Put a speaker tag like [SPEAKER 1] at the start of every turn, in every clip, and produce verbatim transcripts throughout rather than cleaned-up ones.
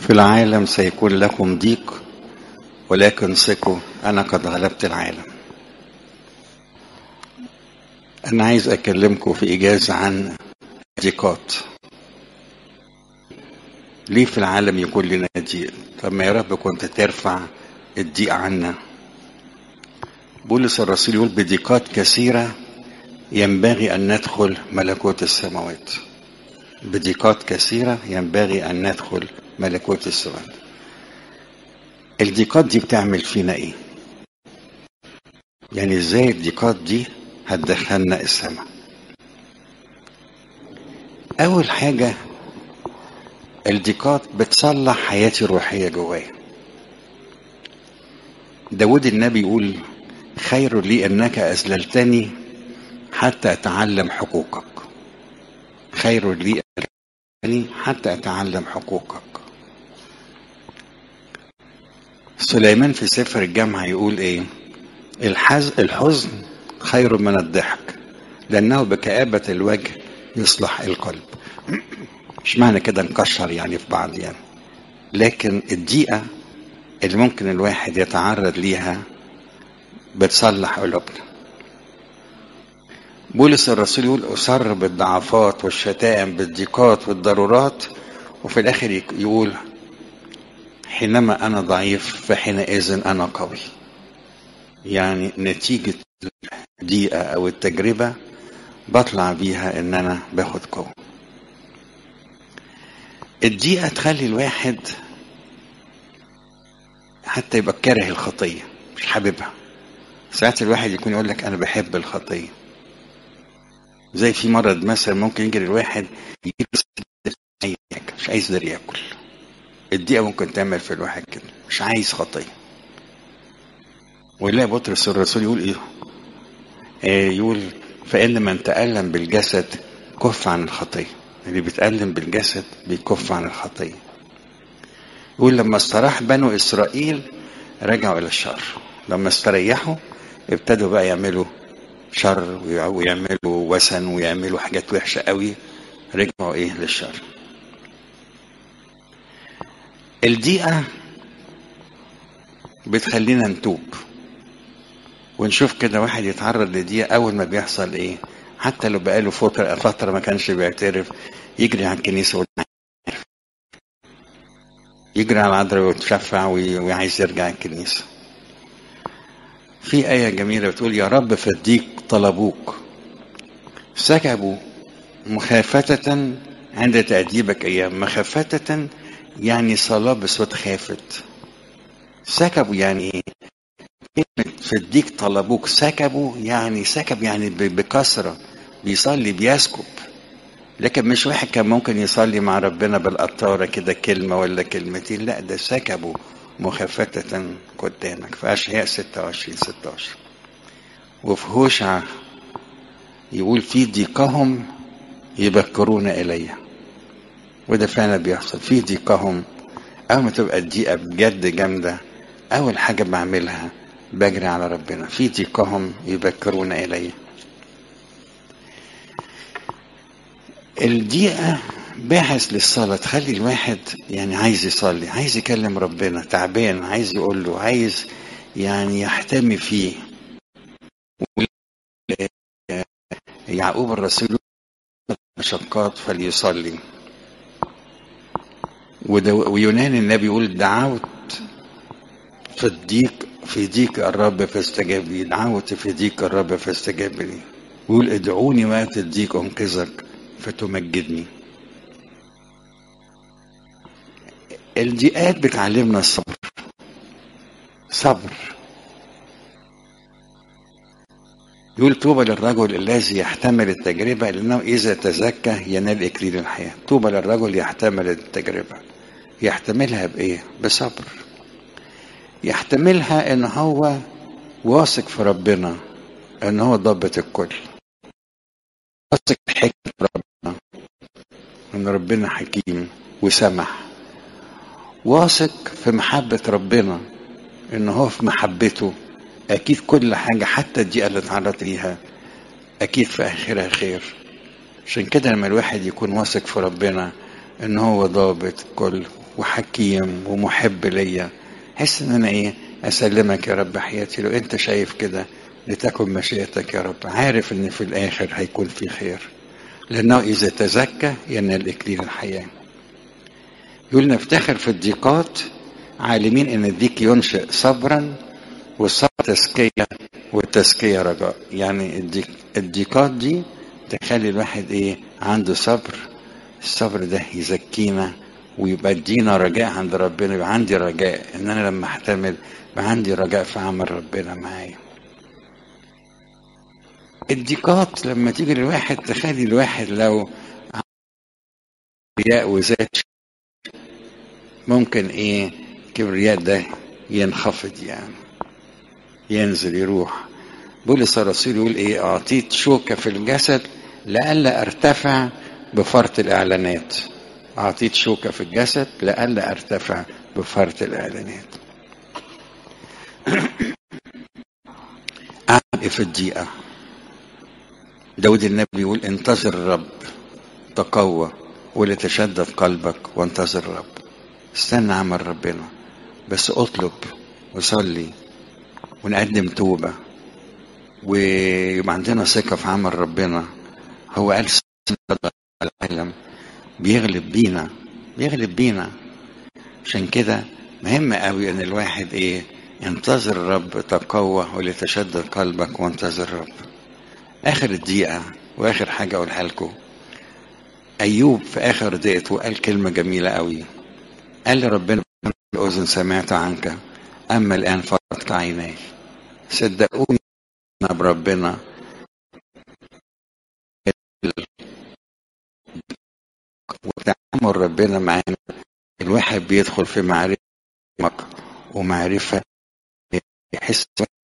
[SPEAKER 1] في العالم سيكون لكم ضيق ولكن ثقوا أنا قد غلبت العالم. أنا عايز أكلمكم في إجازة عن ضيقات. ليه في العالم يكون لنا ضيق؟ طب ما يا رب كنت ترفع الضيق عنا. بولس الرسول يقول بضيقات كثيرة ينبغي أن ندخل ملكوت السماوات. بضيقات كثيرة ينبغي أن ندخل ملكوت السماوات. الضيقات دي بتعمل فينا إيه؟ يعني إزاي الضيقات دي هتدخلنا السماء؟ أول حاجة الضيقات بتصلح حياتي الروحية جوايا. داود النبي يقول خير لي أنك أذللتني حتى أتعلم حقوقك. خير لي أنك حتى أتعلم حقوقك. سليمان في سفر الجامعة يقول إيه؟ الحزن خير من الضحك لأنه بكآبة الوجه يصلح القلب. مش معنى كده نكشر يعني في بعض يعني، لكن الضيقة اللي ممكن الواحد يتعرض ليها بتصلح قلوبنا. بولس الرسول يقول أصر بالضعفات والشتائم بالضيقات والضرورات، وفي الآخر يقول حينما أنا ضعيف فحينئذ أنا قوي. يعني نتيجة الضيقة أو التجربة بطلع بيها إن أنا باخد قوة. الضيقة تخلي الواحد حتى يبقى كاره الخطية، مش حاببها. ساعات الواحد يكون يقول لك أنا بحب الخطية. زي في مرض مثلا ممكن يجري الواحد يجري مش عايز يقدر ياكل. الضيقة ممكن تعمل في الواحد كده، مش عايز خطية. ويلاقي بطرس الرسول يقول إيه؟ آه يقول فإن من تألم بالجسد كف عن الخطية. اللي بيتألم بالجسد بيكف عن الخطية. يقول لما استراح بنو إسرائيل رجعوا إلى الشر. لما استريحوا ابتدوا بقى يعملوا شر ويعملوا وثن ويعملوا حاجات وحشة قوي. رجعوا إيه للشر. الضيقة بتخلينا نتوب ونشوف كده واحد يتعرض لضيقة أول ما بيحصل إيه، حتى لو بقاله فترة فترة ما كانش بيعترف يجري على الكنيسة يجري على العذراء ويتشفع وعايز يرجع الكنيسة. في آية جميلة بتقول يا رب في الضيق طلبوك سكبوا مخافتة عند تأديبك أيام. مخافتة يعني صلاة بصوت خافت. سكبوا يعني إيه؟ في الضيق طلبوك. سكبوا يعني سكب يعني بكثرة بيصلي بيسكب. لكن مش واحد كان ممكن يصلي مع ربنا بالقطارة كده كلمة ولا كلمتين، لا ده سكبوا مخافتة قدامك. في أشعياء ستة وعشرين ستة وعشرين. وفي هوشع يقول في ضيقهم يبكرون إلي. وده فعلا بيحصل في ضيقهم. أول ما تبقى الضيقة بجد جامدة أول حاجة بعملها بجري على ربنا. في ضيقهم يبكرون إلي. الضيقة باحث للصلاة تخلي الواحد يعني عايز يصلي، عايز يكلم ربنا، تعبان عايز يقول له، عايز يعني يحتمي فيه. يعقوب الرسول مشقات فليصلي. ويونان النبي يقول دعوت في الضيق في ضيق الرب فاستجاب لي. دعوت في ضيق الرب فاستجاب لي. ويقول ادعوني وقت الضيق انقذك فتمجدني. الضيقات بتعلمنا الصبر. صبر. يقول طوبى للرجل الذي يحتمل التجربة لأنه إذا تزكى ينال إكليل الحياة. طوبى للرجل يحتمل التجربة. يحتملها بإيه؟ بصبر. يحتملها إن هو واثق في ربنا إن هو ضابط الكل. واثق في حكمة ربنا إن ربنا حكيم وسمح. واثق في محبة ربنا إن هو في محبته أكيد كل حاجة حتى الضيقة اللي اتعرض ليها أكيد في آخرها خير. عشان كده لما الواحد يكون واثق في ربنا إن هو ضابط كل وحكيم ومحب ليا، احس ان انا ايه اسلمك يا رب حياتي لو انت شايف كده، لتكن مشيئتك يا رب. عارف ان في الاخر هيكون في خير، لانه اذا تزكى ينال اكليل الحياه. يقول نفتخر في الضيقات عالمين ان الضيق ينشئ صبرا، والصبر تزكيه، والتزكيه رجاء. يعني الضيق الضيقات دي تخلي الواحد ايه عنده صبر، الصبر ده يزكينا ويبقى ادينا رجاء عند ربنا. يبقى عندي رجاء ان انا لما احتمل يبقى عندي رجاء في عمل ربنا معايا. الضيقات لما تيجي للواحد تخلي الواحد لو كبرياء وذات ممكن ايه الكبرياء ده ينخفض، يعني ينزل يروح. بولس الرسول يقول ايه اعطيت شوكة في الجسد لئلا ارتفع بفرط الاعلانات. اعطيت شوكة في الجسد لئلا ارتفع بفرط الاعلانات. اعمل ايه في الضيقة؟ داود النبي يقول انتظر الرب تقوى ولتشدد قلبك وانتظر الرب. استنى عمل ربنا، بس اطلب وصلي ونقدم توبة ويبقى عندنا ثقة في عمل ربنا. هو قال العالم بيغلب بينا، بيغلب بينا. عشان كده مهم قوي ان الواحد ايه ينتظر الرب تقوى ولتشدد قلبك وانتظر الرب. اخر الدقيقة واخر حاجة اقولها لكم، ايوب في اخر دقيقته قال كلمة جميلة قوي. قال لربنا الاذن سمعت عنك اما الان فرطت عيناي. صدقوني بربنا وتعامل ربنا معانا الواحد بيدخل في معرفة ومعرفة، يحس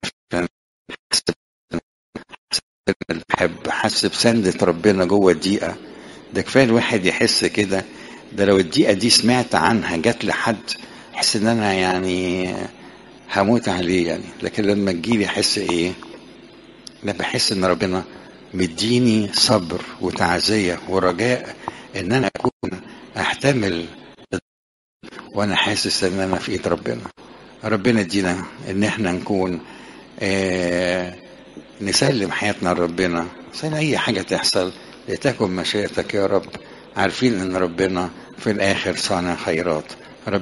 [SPEAKER 1] بحب حس بسندة ربنا جوه الدقيقة. ده كفاية الواحد يحس كده. ده لو الدقيقة دي سمعت عنها جات لحد يحس ان انا يعني هموت عليه يعني. لكن لما تجيلي احس ايه؟ لا بحس ان ربنا مديني صبر وتعزية ورجاء ان انا اكون احتمل وانا حاسس ان انا في ايد ربنا. ربنا يدينا ان احنا نكون آه نسلم حياتنا لربنا عشان اي حاجة تحصل لتكن مشيئتك يا رب، عارفين ان ربنا في الاخر صانع خيرات.